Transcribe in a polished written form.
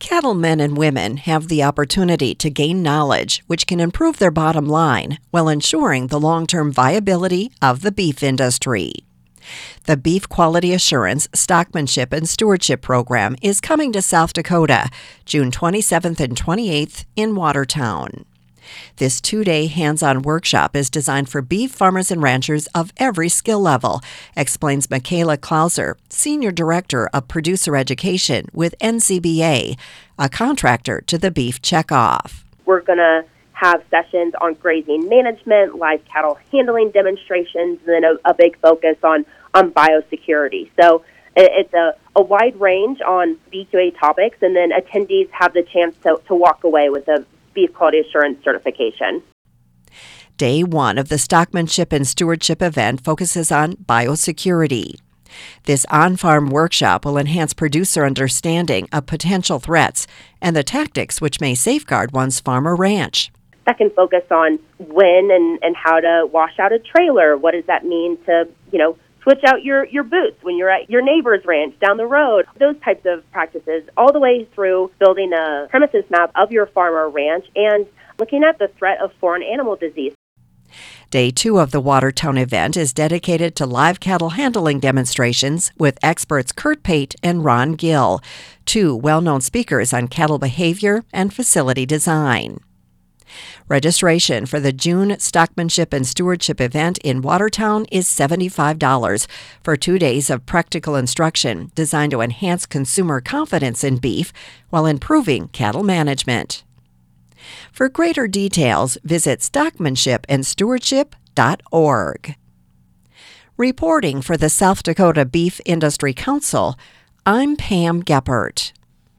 Cattlemen and women have the opportunity to gain knowledge which can improve their bottom line while ensuring the long-term viability of the beef industry. The Beef Quality Assurance Stockmanship and Stewardship Program is coming to South Dakota, June 27th and 28th in Watertown. This two-day hands-on workshop is designed for beef farmers and ranchers of every skill level, explains Michaela Klauser, Senior Director of Producer Education with NCBA, a contractor to the Beef Checkoff. We're going to have sessions on grazing management, live cattle handling demonstrations, and then a big focus on biosecurity. So it's a wide range on BQA topics, and then attendees have the chance to walk away with a Beef Quality Assurance certification. Day one of the Stockmanship and Stewardship event focuses on biosecurity. This on-farm workshop will enhance producer understanding of potential threats and the tactics which may safeguard one's farm or ranch. That can focus on when and how to wash out a trailer. What does that mean to, switch out your boots when you're at your neighbor's ranch down the road? Those types of practices, all the way through building a premises map of your farm or ranch and looking at the threat of foreign animal disease. Day two of the Watertown event is dedicated to live cattle handling demonstrations with experts Kurt Pate and Ron Gill, two well-known speakers on cattle behavior and facility design. Registration for the June Stockmanship and Stewardship event in Watertown is $75 for 2 days of practical instruction designed to enhance consumer confidence in beef while improving cattle management. For greater details, visit stockmanshipandstewardship.org. Reporting for the South Dakota Beef Industry Council, I'm Pam Geppert.